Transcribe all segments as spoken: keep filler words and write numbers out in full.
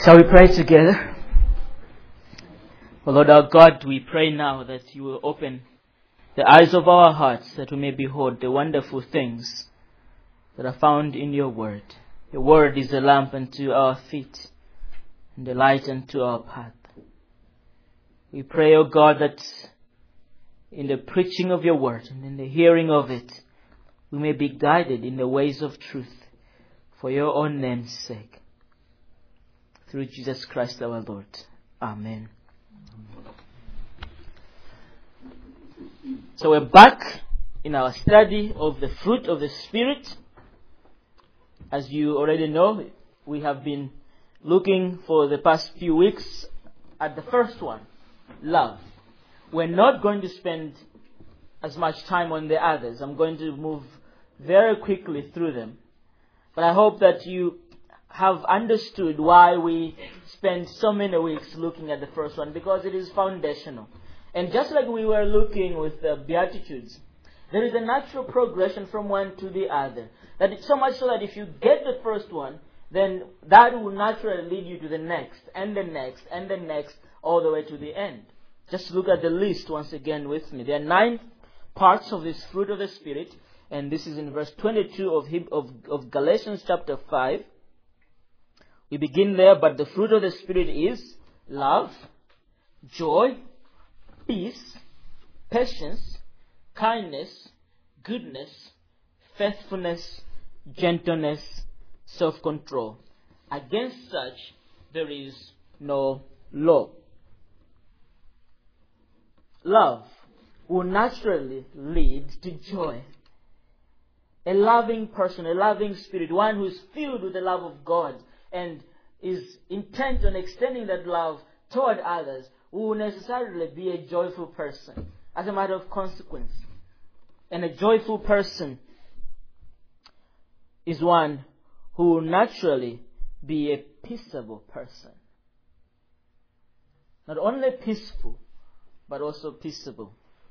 Shall we pray together? Oh Lord our God, we pray now that you will open the eyes of our hearts that we may behold the wonderful things that are found in your word. Your word is a lamp unto our feet and a light unto our path. We pray, O God, that in the preaching of your word and in the hearing of it, we may be guided in the ways of truth for your own name's sake. Through Jesus Christ our Lord. Amen. So we're back in our study of the fruit of the Spirit. As you already know, we have been looking for the past few weeks at the first one, love. We're not going to spend as much time on the others. I'm going to move very quickly through them. But I hope that you have understood why we spend so many weeks looking at the first one, because it is foundational. And just like we were looking with the Beatitudes, there is a natural progression from one to the other. That it's so much so that if you get the first one, then that will naturally lead you to the next, and the next, and the next, all the way to the end. Just look at the list once again with me. There are nine parts of this fruit of the Spirit, and this is in verse twenty-two of, of, of Galatians chapter five. We begin there, but the fruit of the Spirit is love, joy, peace, patience, kindness, goodness, faithfulness, gentleness, self-control. Against such there is no law. Love will naturally lead to joy. A loving person, a loving spirit, one who is filled with the love of God and is intent on extending that love toward others, will necessarily be a joyful person as a matter of consequence. And a joyful person is one who will naturally be a peaceable person. Not only peaceful, but also peaceable.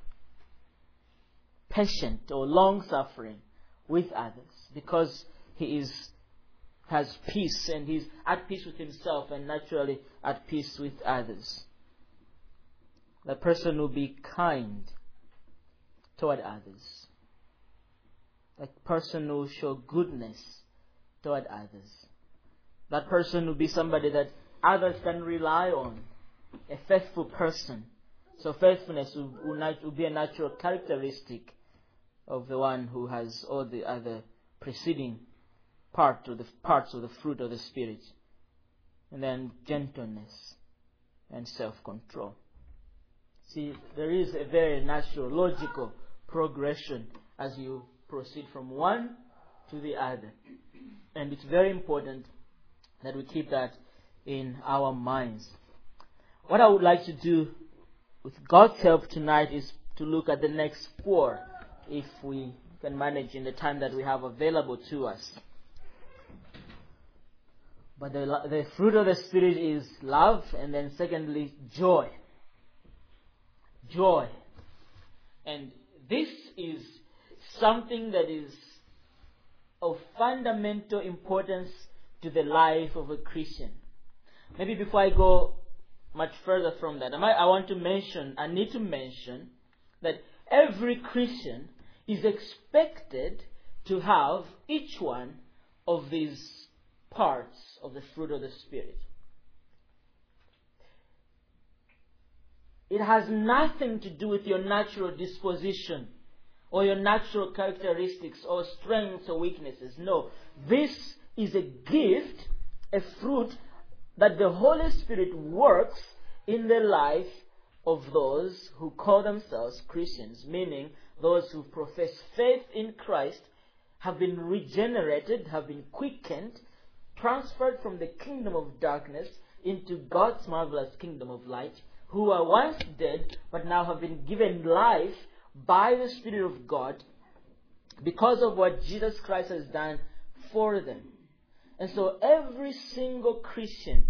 Patient or long-suffering with others, because he is has peace and he's at peace with himself and naturally at peace with others. The person will be kind toward others. That person will show goodness toward others. That person will be somebody that others can rely on. A faithful person. So faithfulness will, will, nat- will be a natural characteristic of the one who has all the other preceding part of the parts of the fruit of the Spirit. And then gentleness and self-control. See, there is a very natural, logical progression as you proceed from one to the other. And it's very important that we keep that in our minds. What I would like to do with God's help tonight is to look at the next four, if we can manage in the time that we have available to us. But the, the fruit of the Spirit is love, and then secondly, joy. Joy. And this is something that is of fundamental importance to the life of a Christian. Maybe before I go much further from that, I, might, I want to mention, I need to mention that every Christian is expected to have each one of these parts of the fruit of the Spirit. It has nothing to do with your natural disposition or your natural characteristics or strengths or weaknesses. No, this is a gift, a fruit that the Holy Spirit works in the life of those who call themselves Christians, meaning those who profess faith in Christ, have been regenerated, have been quickened, transferred from the kingdom of darkness into God's marvelous kingdom of light, who were once dead but now have been given life by the Spirit of God because of what Jesus Christ has done for them. And so every single Christian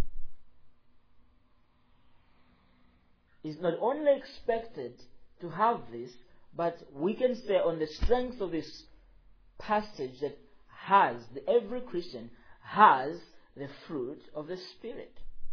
is not only expected to have this, but we can say on the strength of this passage that has, every Christian has the fruit of the Spirit.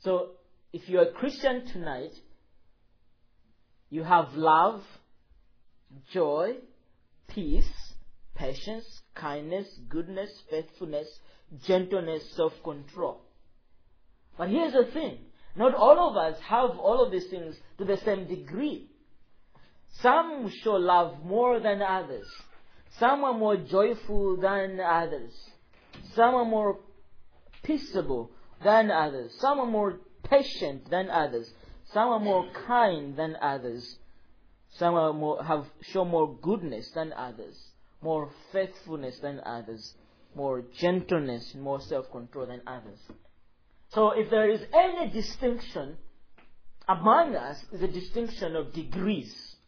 So, if you're a Christian tonight, you have love, joy, peace, patience, kindness, goodness, faithfulness, gentleness, self-control. But here's the thing. Not all of us have all of these things to the same degree. Some show love more than others. Some are more joyful than others. Some are more peaceable than others. Some are more patient than others. Some are more kind than others. Some are more, have show more goodness than others, more faithfulness than others, more gentleness, more self-control than others. So if there is any distinction among us, it's a distinction of degrees.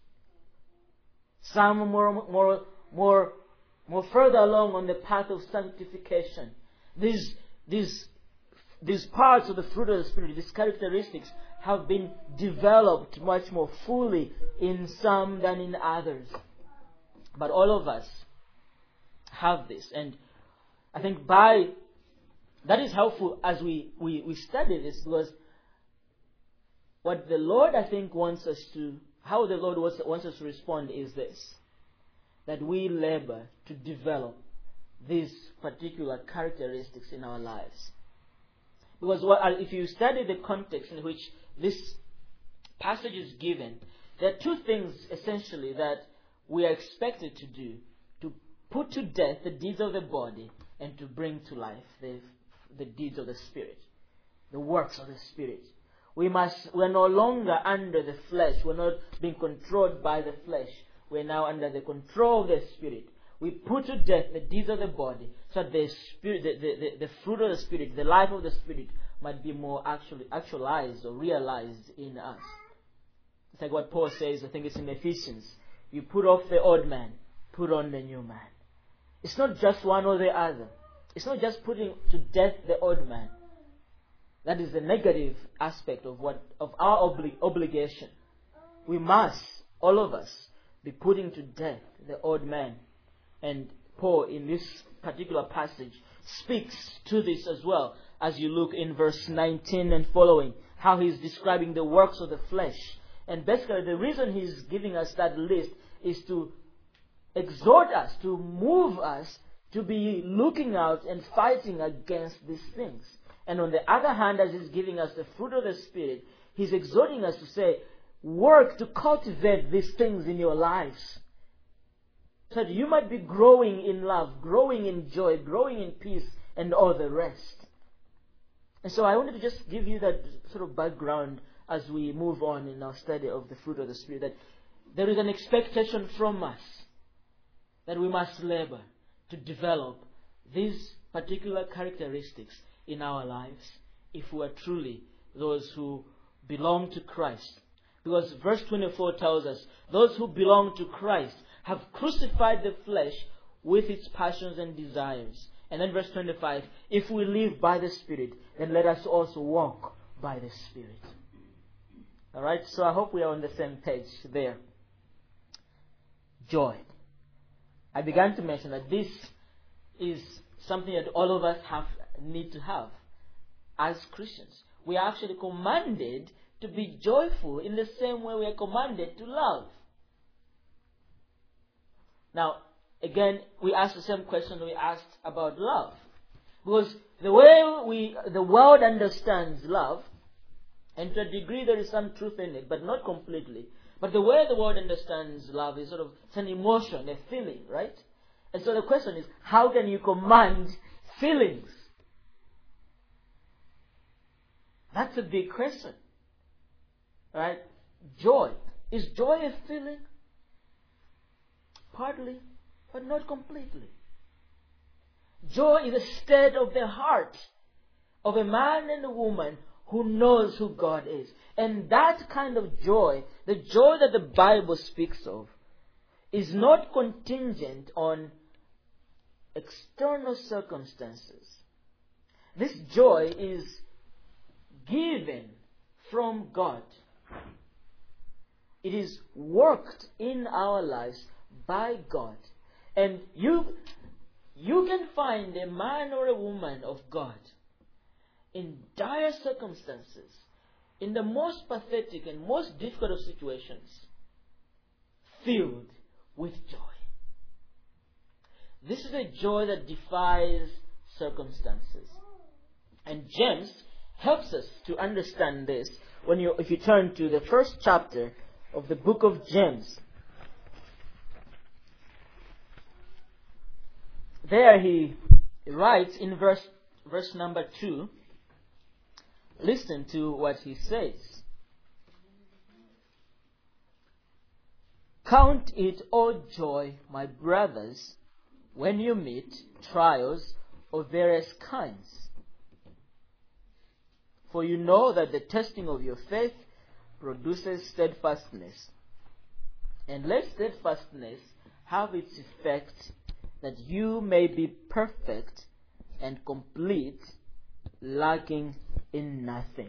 Some are more, more, more, more further along on the path of sanctification. These, these, these parts of the fruit of the Spirit, these characteristics, have been developed much more fully in some than in others. But all of us have this. And I think by that is helpful as we, we, we study this, because what the Lord, I think, wants us to, how the Lord wants, wants us to respond is this: that we labor to develop these particular characteristics in our lives. Because what, if you study the context in which this passage is given, there are two things essentially that we are expected to do: to put to death the deeds of the body and to bring to life the, the deeds of the Spirit, the works of the Spirit. We must, we're no longer under the flesh. We're not being controlled by the flesh. We're now under the control of the Spirit. We put to death the deeds of the body so that the Spirit, the, the, the, the fruit of the Spirit, the life of the Spirit might be more actually actualized or realized in us. It's like what Paul says, I think it's in Ephesians. You put off the old man, put on the new man. It's not just one or the other. It's not just putting to death the old man. That is the negative aspect of what of our obli- obligation. We must, all of us, be putting to death the old man. And Paul, in this particular passage, speaks to this as well, as you look in verse nineteen and following, how he's describing the works of the flesh. And basically the reason he's giving us that list is to exhort us, to move us to be looking out and fighting against these things. And on the other hand, as he's giving us the fruit of the Spirit, he's exhorting us to say, work to cultivate these things in your lives, so that you might be growing in love, growing in joy, growing in peace, and all the rest. And so I wanted to just give you that sort of background as we move on in our study of the fruit of the Spirit, that there is an expectation from us that we must labor to develop these particular characteristics in our lives if we are truly those who belong to Christ. Because verse twenty-four tells us, those who belong to Christ have crucified the flesh with its passions and desires. And then verse twenty-five, if we live by the Spirit, then let us also walk by the Spirit. Alright, so I hope we are on the same page there. Joy. I began to mention that this is something that all of us have need to have as Christians. We are actually commanded to be joyful in the same way we are commanded to love. Now, again, we ask the same question we asked about love. Because the way we, the world understands love, and to a degree there is some truth in it, but not completely. But the way the world understands love is sort of, it's an emotion, a feeling, right? And so the question is, how can you command feelings? That's a big question. Right? Joy. Is joy a feeling? Partly, but not completely. Joy is a state of the heart of a man and a woman who knows who God is. And that kind of joy, the joy that the Bible speaks of, is not contingent on external circumstances. This joy is given from God. It is worked in our lives by God. And you, you can find a man or a woman of God in dire circumstances, in the most pathetic and most difficult of situations, filled with joy. This is a joy that defies circumstances. And James helps us to understand this when you, if you turn to the first chapter of the book of James. There he writes in verse, verse number two, listen to what he says. Count it all joy, my brothers, when you meet trials of various kinds. For you know that the testing of your faith produces steadfastness. And let steadfastness have its effect, that you may be perfect and complete, lacking in nothing.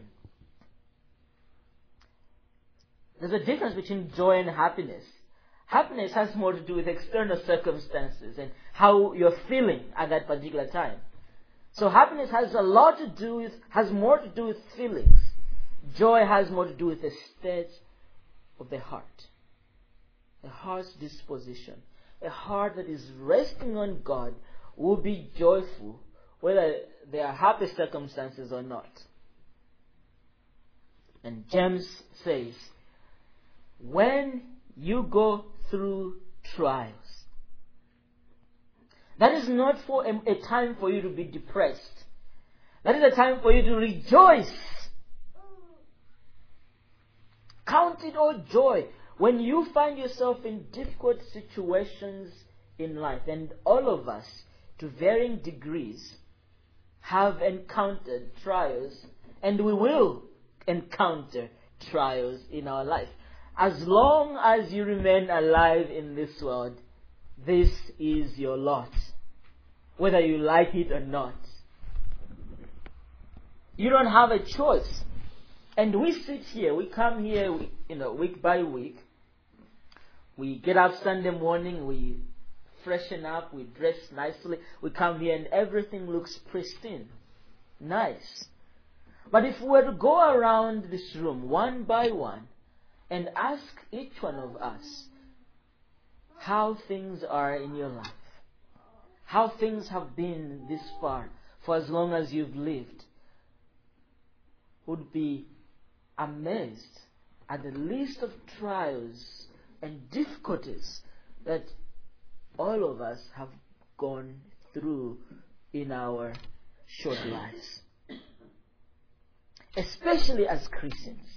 There's a difference between joy and happiness. Happiness has more to do with external circumstances and how you're feeling at that particular time. So happiness has a lot to do with, has more to do with feelings. Joy has more to do with the state of the heart. A heart's disposition. A heart that is resting on God will be joyful whether there are happy circumstances or not. And James says, when you go through trials, that is not for a, a time for you to be depressed. That is a time for you to rejoice. Count it all joy when you find yourself in difficult situations in life. And all of us, to varying degrees, have encountered trials, and we will encounter trials in our life. As long as you remain alive in this world, this is your lot, whether you like it or not. You don't have a choice. And we sit here, we come here, we, you know, week by week. We get up Sunday morning, we freshen up, we dress nicely. We come here and everything looks pristine, nice. But if we were to go around this room one by one and ask each one of us how things are in your life, how things have been this far for as long as you've lived, would be amazed at the list of trials and difficulties that all of us have gone through in our short lives. Especially as Christians.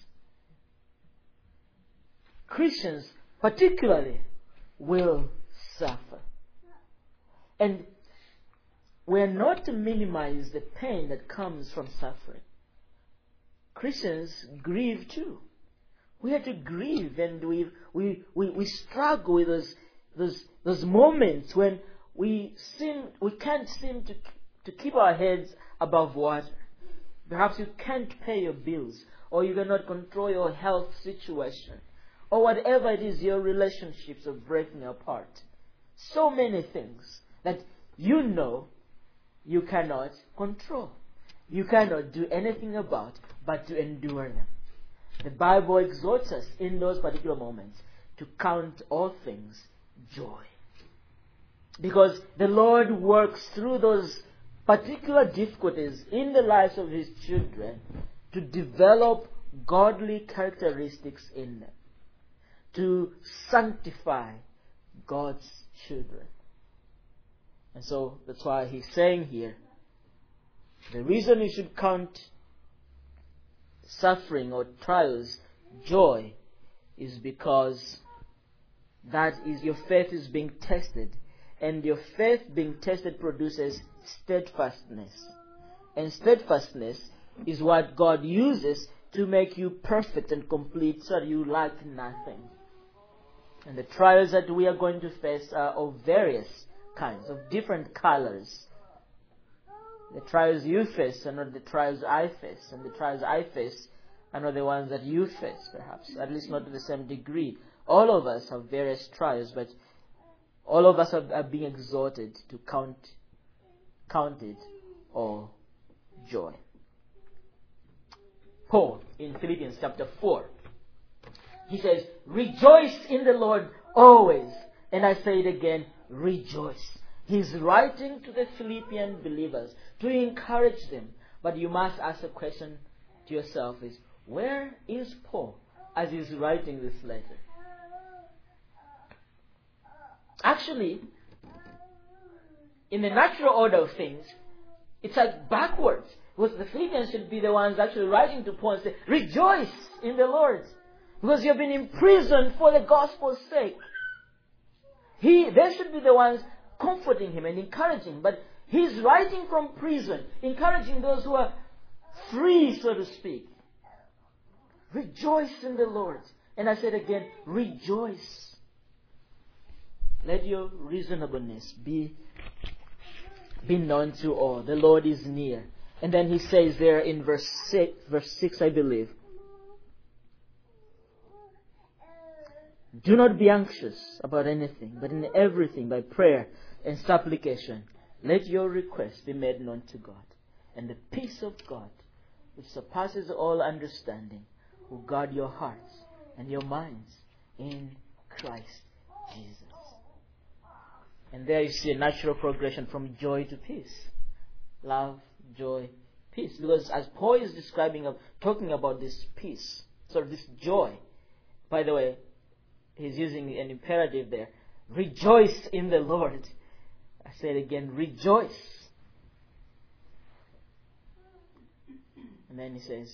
Christians particularly will suffer. And we are not to minimize the pain that comes from suffering. Christians grieve too. We have to grieve, and we we we, we struggle with those those those moments when we seem we can't seem to to keep our heads above water. Perhaps you can't pay your bills, or you cannot control your health situation, or whatever it is, your relationships are breaking apart. So many things that you know you cannot control. You cannot do anything about but to endure them. The Bible exhorts us in those particular moments to count all things joy. Because the Lord works through those particular difficulties in the lives of His children to develop godly characteristics in them, to sanctify God's children. And so that's why He's saying here, the reason you should count suffering or trials joy is because that is your faith is being tested, and your faith being tested produces steadfastness, and steadfastness is what God uses to make you perfect and complete so that you lack nothing. And the trials that we are going to face are of various kinds, of different colors. The trials you face are not the trials I face, and the trials I face are not the ones that you face, perhaps, at least not to the same degree. All of us have various trials, but all of us are, are being exhorted to count, count it all joy. Paul in Philippians chapter four. He says, rejoice in the Lord always. And I say it again, rejoice. He's writing to the Philippian believers to encourage them. But you must ask a question to yourself is, where is Paul as he's writing this letter? Actually, in the natural order of things, it's like backwards. Because the Philippians should be the ones actually writing to Paul and say, rejoice in the Lord. Because you have been imprisoned for the gospel's sake. He, they should be the ones comforting him and encouraging him. But he's writing from prison, encouraging those who are free, so to speak. Rejoice in the Lord. And I said again, rejoice. Let your reasonableness be, be known to all. The Lord is near. And then he says there in verse six, verse six, I believe, do not be anxious about anything, but in everything by prayer and supplication, let your requests be made known to God. And the peace of God, which surpasses all understanding, will guard your hearts and your minds in Christ Jesus. And there you see a natural progression from joy to peace. Love, joy, peace. Because as Paul is describing, of talking about this peace, so this joy, by the way, he's using an imperative there. Rejoice in the Lord. I say it again, rejoice. And then he says,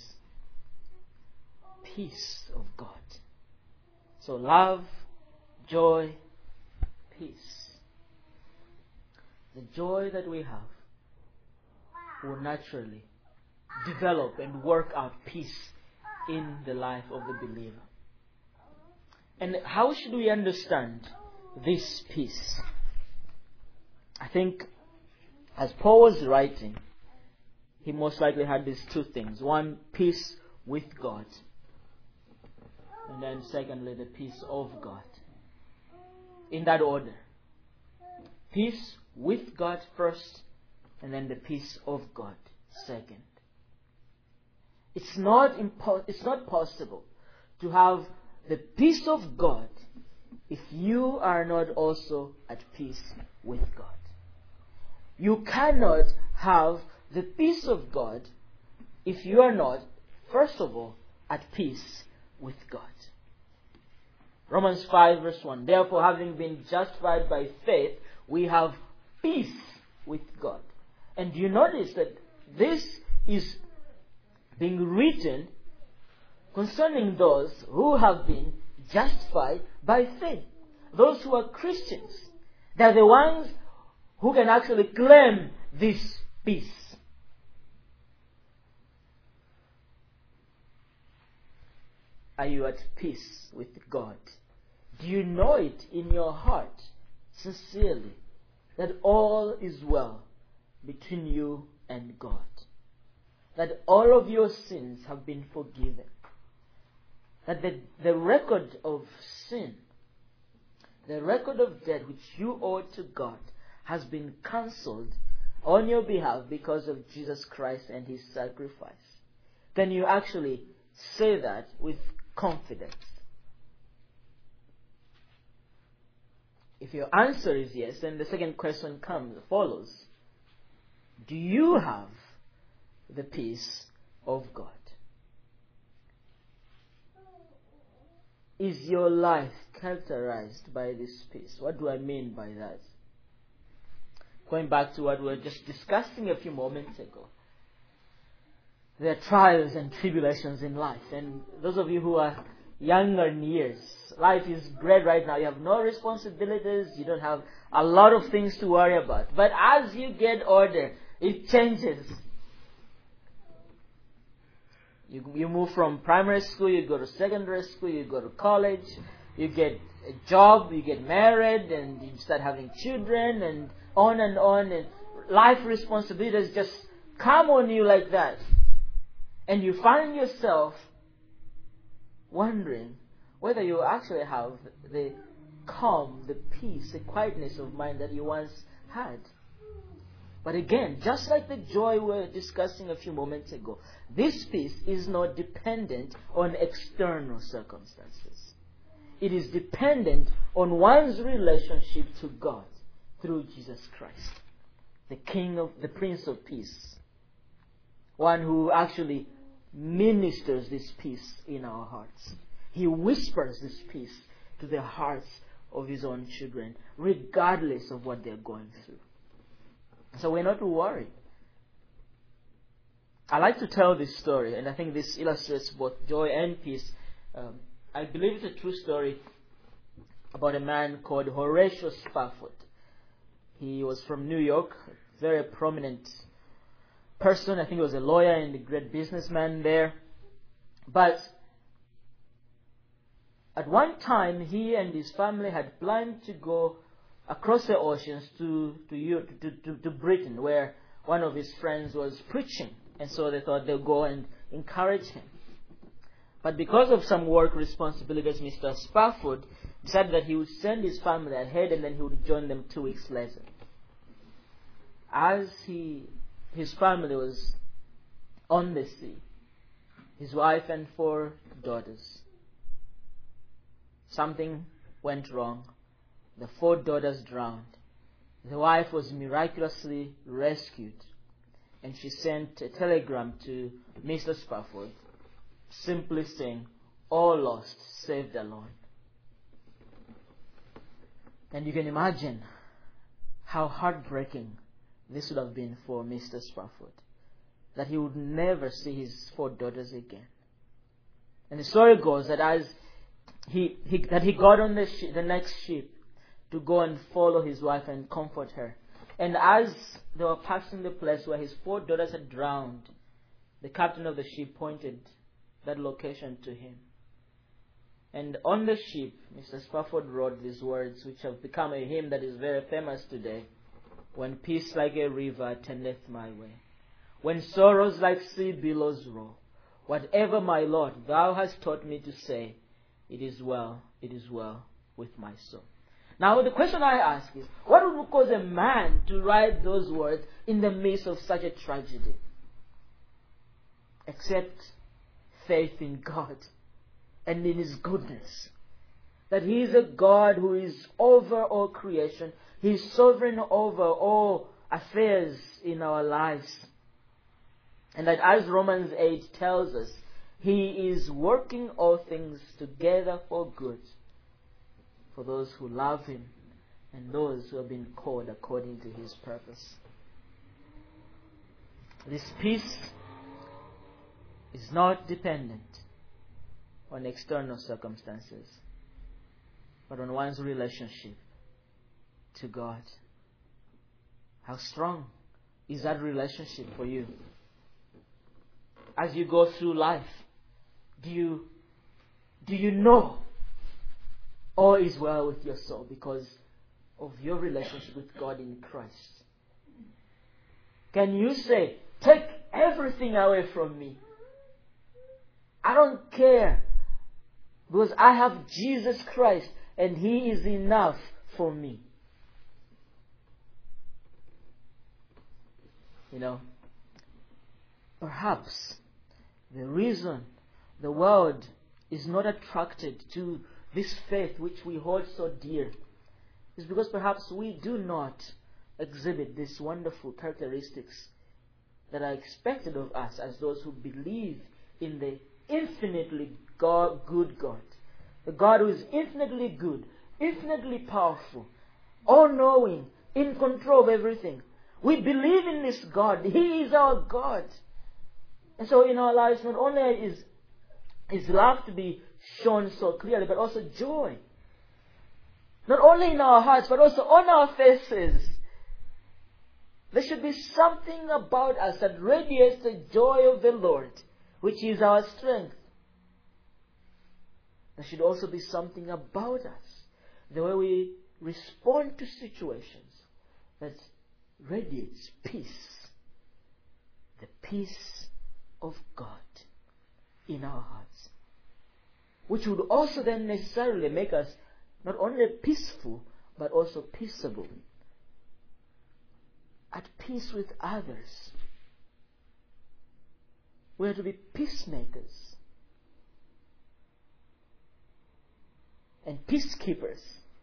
peace of God. So love, joy, peace. The joy that we have will naturally develop and work out peace in the life of the believer. And how should we understand this peace? I think as Paul was writing, he most likely had these two things. One, peace with God. And then secondly, the peace of God. In that order. Peace with God first, and then the peace of God second. It's not impo- it's not possible to have the peace of God if you are not also at peace with God. You cannot have the peace of God if you are not, first of all, at peace with God. Romans five verse one. Therefore, having been justified by faith, we have peace with God. And you notice that this is being written concerning those who have been justified by faith. Those who are Christians. They're the ones who can actually claim this peace. Are you at peace with God? Do you know it in your heart, sincerely, that all is well between you and God? That all of your sins have been forgiven? That the, the record of sin, the record of debt which you owe to God, has been cancelled on your behalf because of Jesus Christ and His sacrifice? Can you actually say that with confidence? If your answer is yes, then the second question comes, follows. Do you have the peace of God? Is your life characterized by this peace? What do I mean by that? Going back to what we were just discussing a few moments ago. There are trials and tribulations in life. And those of you who are younger in years, life is great right now. You have no responsibilities. You don't have a lot of things to worry about. But as you get older, it changes. You, you move from primary school, you go to secondary school, you go to college, you get a job, you get married, and you start having children, and on and on. And life responsibilities just come on you like that. And you find yourself wondering whether you actually have the calm, the peace, the quietness of mind that you once had. But again, just like the joy we were discussing a few moments ago, this peace is not dependent on external circumstances. It is dependent on one's relationship to God through Jesus Christ, the King of the Prince of Peace, one who actually ministers this peace in our hearts. He whispers this peace to the hearts of His own children, regardless of what they're going through. So we're not to worry. I like to tell this story, and I think this illustrates both joy and peace. Um, I believe it's a true story about a man called Horatio Spafford. He was from New York, a very prominent person. I think he was a lawyer and a great businessman there. But at one time, he and his family had planned to go across the oceans to to, Europe, to, to, to Britain, where one of his friends was preaching. And so they thought they'd go and encourage him. But because of some work responsibilities, Mister Spafford decided that he would send his family ahead and then he would join them two weeks later. As he, his family was on the sea, his wife and four daughters, something went wrong. The four daughters drowned. The wife was miraculously rescued. And she sent a telegram to Mister Spafford, simply saying, "All lost, saved alone." And you can imagine how heartbreaking this would have been for Mister Spafford, that he would never see his four daughters again. And the story goes that as he, he that he got on the sh- the next ship to go and follow his wife and comfort her. And as they were passing the place where his four daughters had drowned, the captain of the ship pointed that location to him. And on the ship, Mister Spafford wrote these words, which have become a hymn that is very famous today. "When peace like a river attendeth my way, when sorrows like sea billows roll, whatever my Lord thou hast taught me to say, it is well, it is well with my soul." Now the question I ask is, what would cause a man to write those words in the midst of such a tragedy? Except faith in God and in His goodness. That He is a God who is over all creation. He is sovereign over all affairs in our lives. And that as Romans eight tells us, He is working all things together for good for those who love Him and those who have been called according to His purpose. This peace is not dependent on external circumstances, but on one's relationship to God. How strong is that relationship for you? As you go through life, do you, do you know all is well with your soul because of your relationship with God in Christ? Can you say, "Take everything away from me. I don't care because I have Jesus Christ and He is enough for me"? You know, perhaps the reason the world is not attracted to this faith which we hold so dear is because perhaps we do not exhibit these wonderful characteristics that are expected of us as those who believe in the infinitely God, good God. The God who is infinitely good, infinitely powerful, all-knowing, in control of everything. We believe in this God. He is our God. And so in our lives, not only is, is love to be shown so clearly, but also joy. Not only in our hearts, but also on our faces. There should be something about us that radiates the joy of the Lord, which is our strength. There should also be something about us, the way we respond to situations, that radiates peace. The peace of God in our hearts, which would also then necessarily make us not only peaceful, but also peaceable. at peace with others. We are to be peacemakers and peacekeepers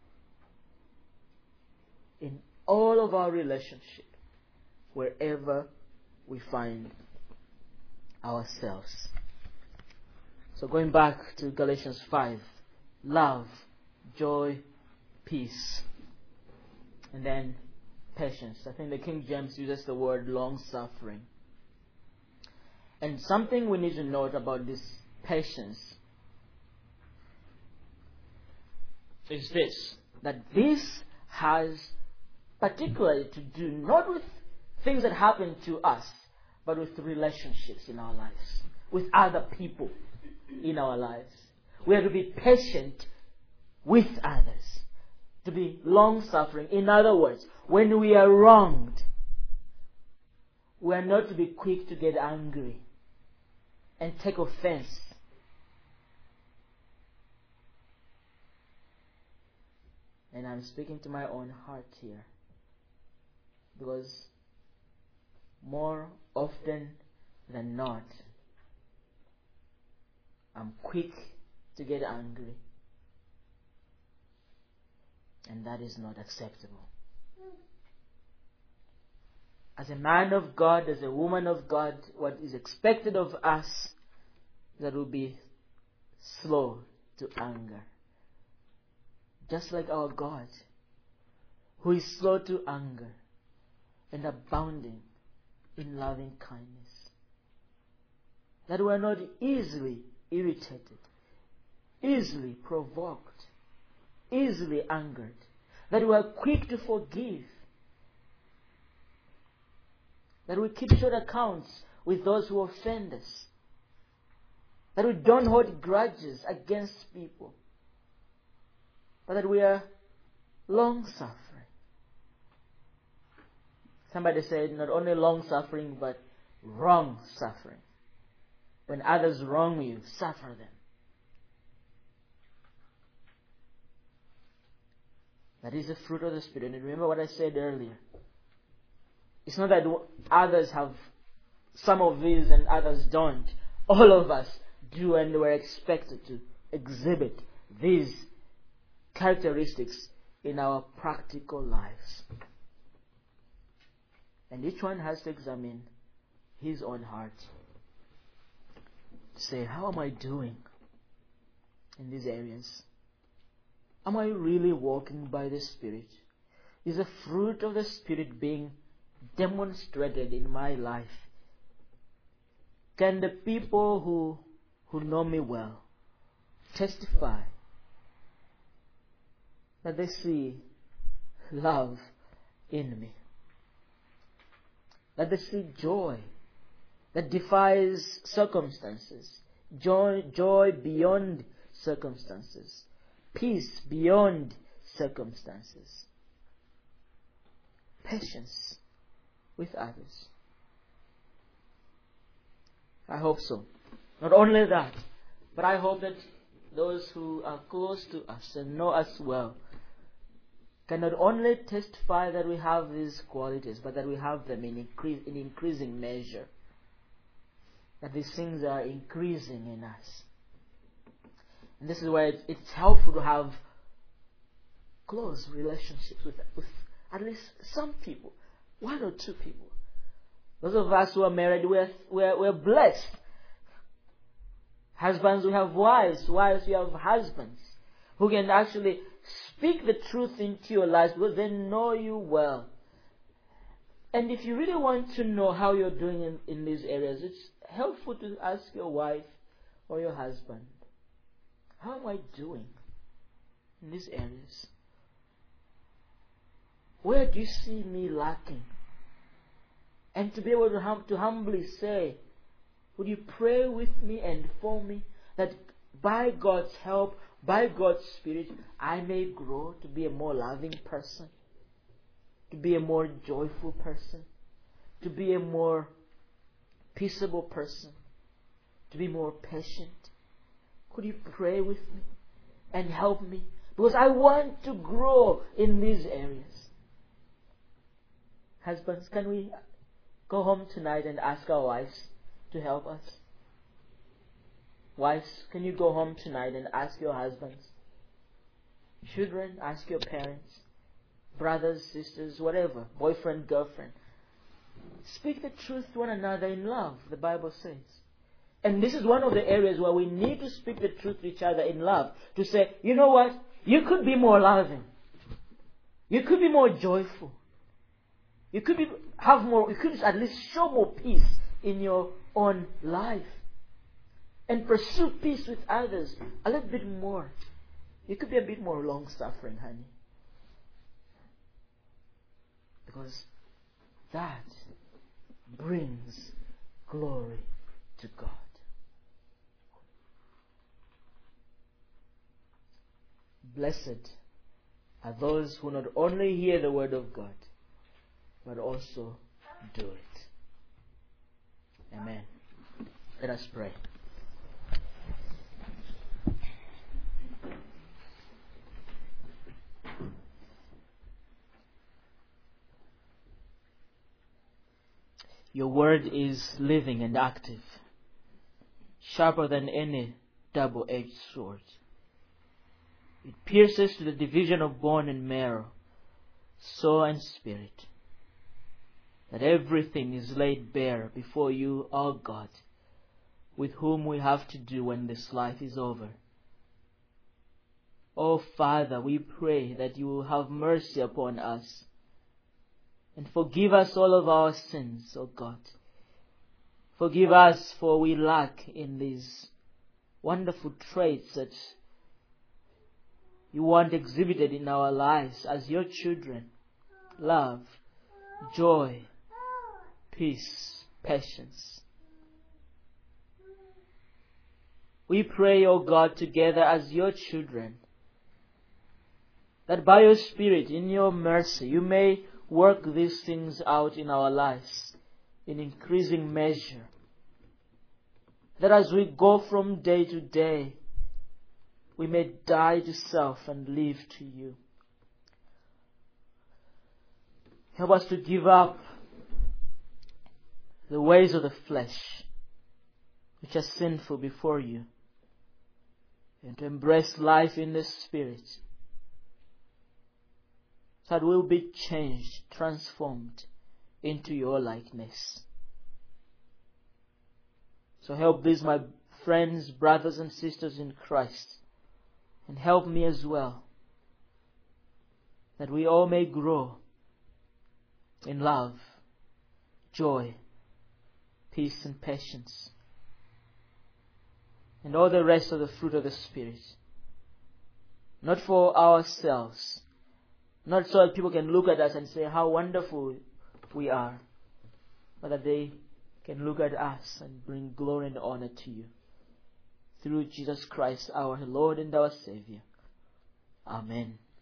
in all of our relationships, wherever we find ourselves. So going back to Galatians five, love, joy, peace, and then patience. I think the King James uses the word long-suffering. And something we need to note about this patience is this, that this has particularly to do not with things that happen to us, but with relationships in our lives, with other people in our lives. We are to be patient with others, to be long-suffering. In other words, when we are wronged, we are not to be quick to get angry and take offense. And I'm speaking to my own heart here, because more often than not, I'm quick to get angry, and that is not acceptable. As a man of God, as a woman of God, what is expected of us is that we'll be slow to anger. Just like our God, who is slow to anger and abounding in loving kindness. That we are not easily irritated, easily provoked, easily angered. That we are quick to forgive. That we keep short accounts with those who offend us. That we don't hold grudges against people. But that we are long-suffering. Somebody said not only long-suffering, but wrong-suffering. When others wrong you, suffer them. That is the fruit of the Spirit. And remember what I said earlier. It's not that others have some of these and others don't. All of us do, and we're expected to exhibit these characteristics in our practical lives. And each one has to examine his own heart. Say, how am I doing in these areas? Am I really walking by the Spirit? Is the fruit of the Spirit being demonstrated in my life? Can the people who who know me well testify that they see love in me? That they see joy that defies circumstances, joy, joy beyond circumstances, peace beyond circumstances, patience with others. I hope so. Not only that, but I hope that those who are close to us and know us well can not only testify that we have these qualities, but that we have them in, increase, in increasing measure. That these things are increasing in us. And this is why it, it's helpful to have close relationships with, with at least some people. One or two people. Those of us who are married, we're, we're, we're blessed. Husbands, we have wives. Wives, we have husbands who can actually speak the truth into your lives because they know you well. And if you really want to know how you're doing in, in these areas, it's helpful to ask your wife or your husband, how am I doing in these areas? Where do you see me lacking? And to be able to, hum- to humbly say, would you pray with me and for me that by God's help, by God's Spirit, I may grow to be a more loving person, to be a more joyful person, to be a more peaceable person, to be more patient. Could you pray with me and help me? Because I want to grow in these areas. Husbands, can we go home tonight and ask our wives to help us? Wives, can you go home tonight and ask your husbands? Children, ask your parents. Brothers, sisters, whatever. Boyfriend, girlfriend. Speak the truth to one another in love, the Bible says. And this is one of the areas where we need to speak the truth to each other in love. To say, you know what? You could be more loving. You could be more joyful. You could be, have more, you could at least show more peace in your own life. And pursue peace with others a little bit more. You could be a bit more long-suffering, honey. Because that brings glory to God. Blessed are those who not only hear the word of God, but also do it. Amen. Let us pray. Your word is living and active, sharper than any double-edged sword. It pierces to the division of bone and marrow, soul and spirit, that everything is laid bare before you, our God, with whom we have to do when this life is over. Oh Father, we pray that you will have mercy upon us and forgive us all of our sins, O God. Forgive us, for we lack in these wonderful traits that you want exhibited in our lives as your children. Love, joy, peace, patience. We pray, O God, together as your children, that by your Spirit, in your mercy, you may work these things out in our lives in increasing measure. That as we go from day to day, we may die to self and live to you. Help us to give up the ways of the flesh, which are sinful before you, and to embrace life in the Spirit, so that we'll be changed, transformed into your likeness. So help these my friends, brothers and sisters in Christ, and help me as well, that we all may grow in love, joy, peace and patience, and all the rest of the fruit of the Spirit. Not for ourselves, not so that people can look at us and say how wonderful we are, but that they can look at us and bring glory and honor to you. Through Jesus Christ, our Lord and our Savior. Amen.